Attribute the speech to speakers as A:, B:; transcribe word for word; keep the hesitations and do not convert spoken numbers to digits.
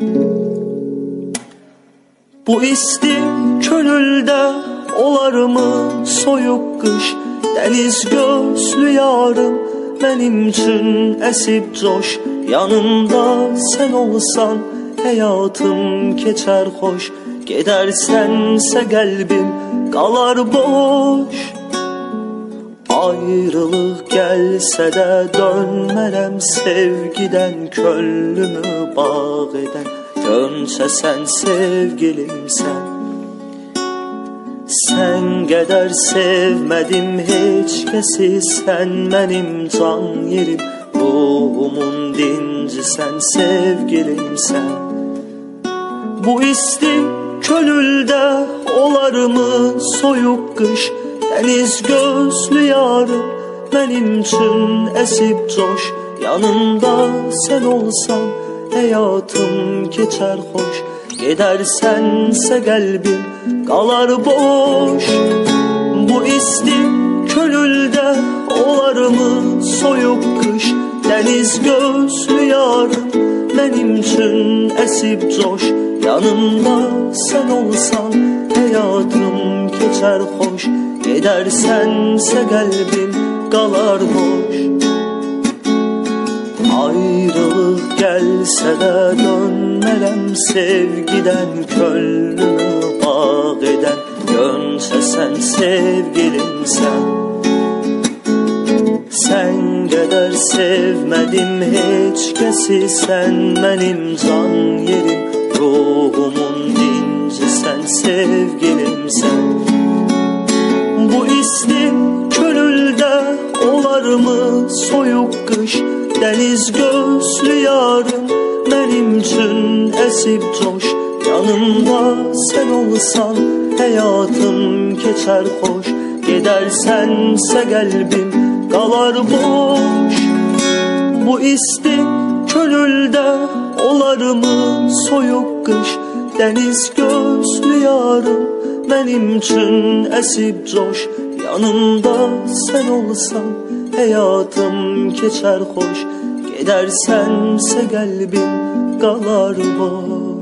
A: Bu isti könülde olar mı soyuq qış? Deniz gözlü yarım benim üçün əsib coş. Yanımda sen olsan hayatım keçer hoş. Gidersense kalbim kalar boş. Ayrılık gelse de dönmərəm sevgiden, könlümü bağ eden. Dönse sen sevgilimsen. Sen qədər sevmədim heç kəsi, sen benim can yerim. Ruhumun dinci sen sevgilimsen. Bu isti könülde olar mı soyuq qış? Deniz gözlü yarım benim üçün əsib coş. Yanımda sen olsan hayatım keçer hoş. Gidersense kalbim kalar boş. Bu isti könülde olar mı soyuq qış? Deniz gözlü yarım benim üçün əsib coş. Yanımda sen olsan hayatım keçer hoş. Gidersense kalbim kalar boş. Ayrılık gelse de dönmərəm sevgiden, könlümü bağ eden. Dönse sen sevgilimsen. Sen kadar sevmedim heç kəsi, sen benim can yerim. Ruhumun dinci sen sevgilimsen. Bu isti könülde olar mı soyuq qış? Deniz gözlü yarım benim üçün əsib coş. Yanımda sen olsan hayatım keçer hoş. Gidersense kalbim kalar boş. Bu isti könülde olar mı soyuq qış? Deniz gözlü yarım benim üçün əsib coş. Yanımda sen olsan hayatım keçer hoş. Gidersense kalbim kalar boş.